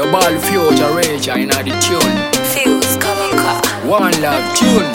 ball future rage in the tune. Fuse Kavaka. One love tune.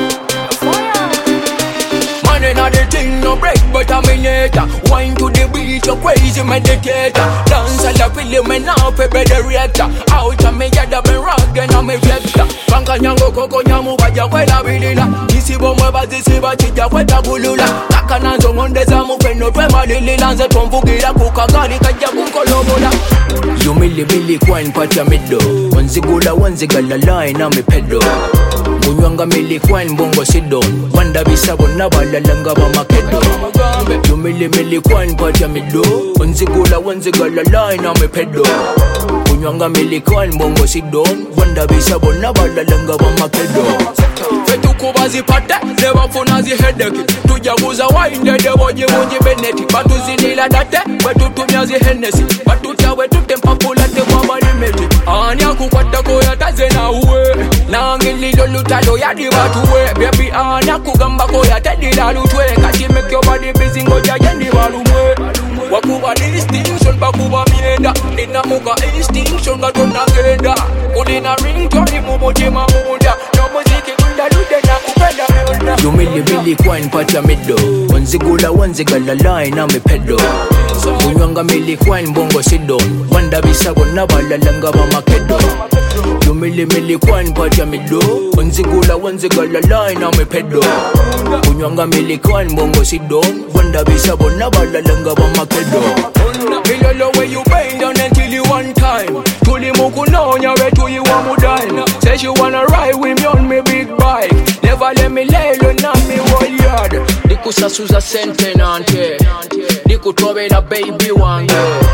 Man inna the thing no break but I'm in it. Wine to the beat, you crazy meditator. Dance all the film and now prepare the reactor. Out of me yada ben rock and I'm a vector. Panka nyango koko nyamu baja kwela bilila. Isi bomwe bazisi bachija kweta bulula. Kaka nanzo ngondeza mufeno twema lilila. Nze tomvugira kukagali kajja kunkolobola. You milli kwine pata mido. Wanzigula wanzigala line na mipedo. Munywanga milli kwine bongo sido. Wanda bisabo nabalalanga bamakedo. You milli kwine pata mido. Wanzigula wanzigala line na mipedo. Munywanga milli kwine bongo sido. Wanda bisabo nabalalanga bamakedo. Fetu kubazi pate, never funazi headache. Tujaguza wine de boji munji beneti. Batu zinila date, wetu tumyazi Hennessy. Batu tawe tutempa pulate kwa marimeti. Anya kukwata koya taze na uwe. Nangili lolutalo ya di batuwe. Baby anya kugamba koya tedi la lutwe. Kati make your body busy ngoja yendi walumwe. Wakuba distinction bakuba mienda. Nina muka instinction gatona genda. Kudina ringtone mumutima munda. No muziki kunda lude na kupenda miunda. You milli kwine pata mido. Wanzigula wanzigala line na mipedo. Munywanga milli kwine bongo sido. Wanda bisabo nabalalanga bamakedo. You milli kwine pata mido. Wanzigula wanzigala line na mipedo. Munywanga milli kwine bongo sido. Wanda bisabo nabalalanga bamakedo. Milolo where you bend down until you one time. Tuli mukunonya where to you want to dine. Say she wanna ride with me on me big bike. Never let me lay low na me whole yard. Dikusasuza sentenante. Dikutobera baby wange.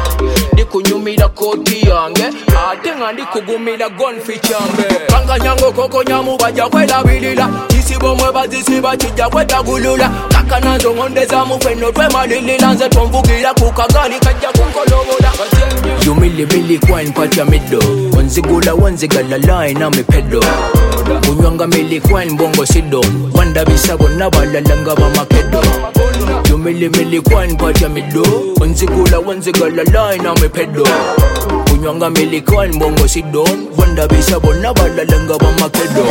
Dikunyumira koti yange. Atenga ndikugumira gun fichange. Kanga nyango koko nyamu baja kwela bilila. Isi bomwe bazisi bachija kweta gulula. Kaka nanzo ngondeza mufeno twema lilila. Nze tomvugira kukagali kajja kunkolobola. You milli kwine pata mido. Wanzigula wanzigala line na mipedo. Munywanga milli kwine bongo sido. Wanda bisabo nabalalanga bamakedo. You milli kwine pata mido. Wanzigula wanzigala line na mipedo. Munywanga milli kwine bongo sido. Wanda bisabo nabalalanga bamakedo.